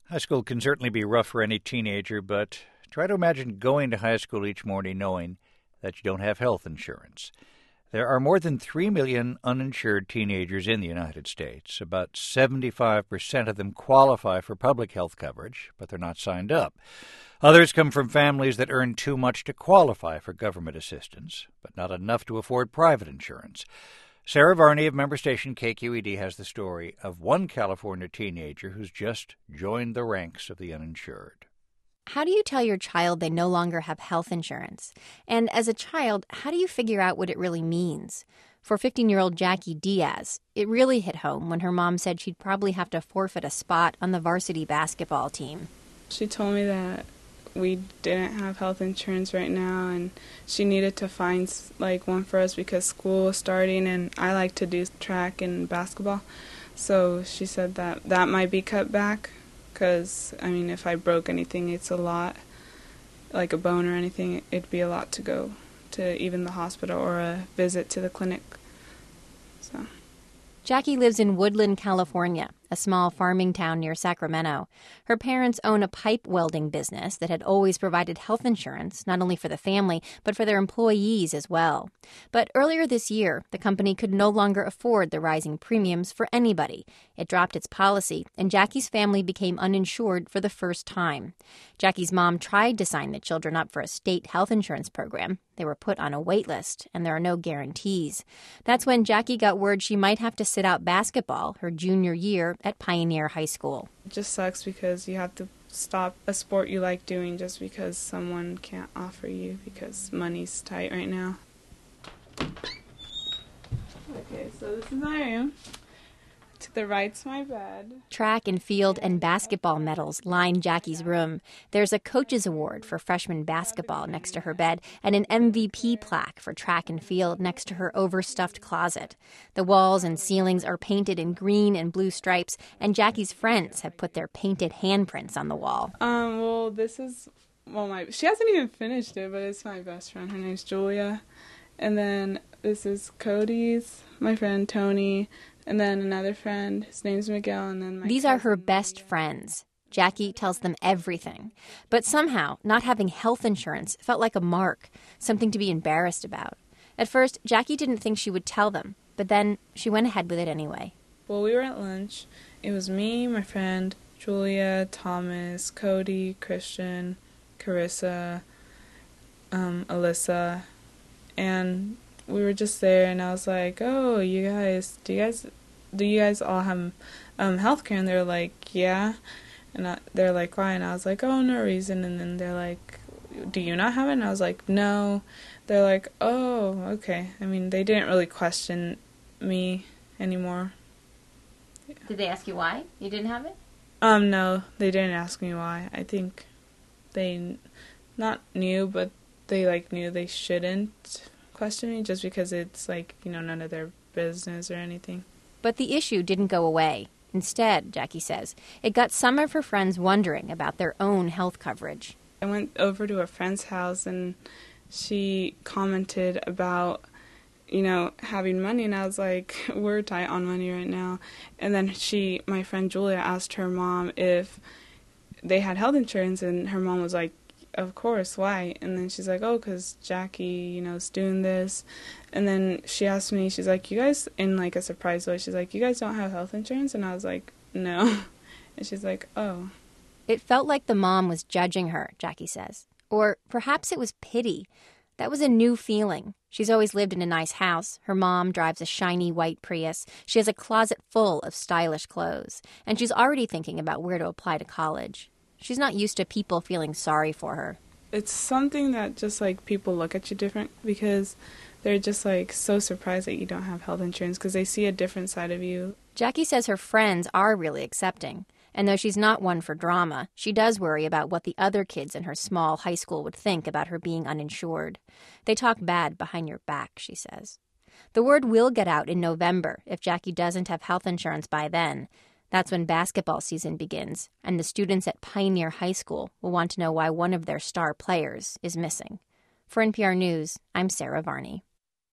High school can certainly be rough for any teenager, but try to imagine going to high school each morning knowing that you don't have health insurance. There are more than 3 million uninsured teenagers in the United States. About 75% of them qualify for public health coverage, but they're not signed up. Others come from families that earn too much to qualify for government assistance, but not enough to afford private insurance. Sarah Varney of member station KQED has the story of one California teenager who's just joined the ranks of the uninsured. How do you tell your child they no longer have health insurance? And as a child, how do you figure out what it really means? For 15-year-old Jackie Diaz, it really hit home when her mom said she'd probably have to forfeit a spot on the varsity basketball team. She told me that we didn't have health insurance right now, and she needed to find one for us because school was starting, and I like to do track and basketball. So she said that might be cut back because, if I broke anything, it's a lot, like a bone or anything, it'd be a lot to go to even the hospital or a visit to the clinic. So Jackie lives in Woodland, California, a small farming town near Sacramento. Her parents own a pipe welding business that had always provided health insurance, not only for the family, but for their employees as well. But earlier this year, the company could no longer afford the rising premiums for anybody. It dropped its policy, and Jackie's family became uninsured for the first time. Jackie's mom tried to sign the children up for a state health insurance program. They were put on a wait list, and there are no guarantees. That's when Jackie got word she might have to sit out basketball her junior year at Pioneer High School. It just sucks because you have to stop a sport you like doing just because someone can't offer you because money's tight right now. Okay, so this is my room. To the right's my bed. Track and field and basketball medals line Jackie's room. There's a coach's award for freshman basketball next to her bed and an MVP plaque for track and field next to her overstuffed closet. The walls and ceilings are painted in green and blue stripes, and Jackie's friends have put their painted handprints on the wall. She hasn't even finished it, but it's my best friend. Her name's Julia. And then this is Cody's, my friend Tony, and then another friend, his name's Miguel, and then These are her best friends. Jackie tells them everything. But somehow, not having health insurance felt like a mark, something to be embarrassed about. At first, Jackie didn't think she would tell them, but then she went ahead with it anyway. Well, we were at lunch. It was me, my friend, Julia, Thomas, Cody, Christian, Carissa, Alyssa, and we were just there, and I was like, "Oh, do you guys all have health care?" And they're like, "Yeah." And they're like, "Why?" And I was like, "Oh, no reason." And then they're like, "Do you not have it?" And I was like, "No." They're like, "Oh, okay." They didn't really question me anymore. Yeah. Did they ask you why you didn't have it? No, they didn't ask me why. I think they not knew, but they knew they shouldn't question me just because it's none of their business or anything. But the issue didn't go away. Instead, Jackie says, it got some of her friends wondering about their own health coverage. I went over to a friend's house and she commented about, having money, and I was like, we're tight on money right now. And then my friend Julia asked her mom if they had health insurance, and her mom was like, of course, why? And then she's like, oh, because Jackie, is doing this. And then she asked me, she's like, you guys, in a surprise way, she's like, you guys don't have health insurance? And I was like, no. And she's like, oh. It felt like the mom was judging her, Jackie says. Or perhaps it was pity. That was a new feeling. She's always lived in a nice house. Her mom drives a shiny white Prius. She has a closet full of stylish clothes. And she's already thinking about where to apply to college. She's not used to people feeling sorry for her. It's something that just, people look at you different because they're just, so surprised that you don't have health insurance because they see a different side of you. Jackie says her friends are really accepting. And though she's not one for drama, she does worry about what the other kids in her small high school would think about her being uninsured. They talk bad behind your back, she says. The word will get out in November if Jackie doesn't have health insurance by then. That's when basketball season begins, and the students at Pioneer High School will want to know why one of their star players is missing. For NPR News, I'm Sarah Varney.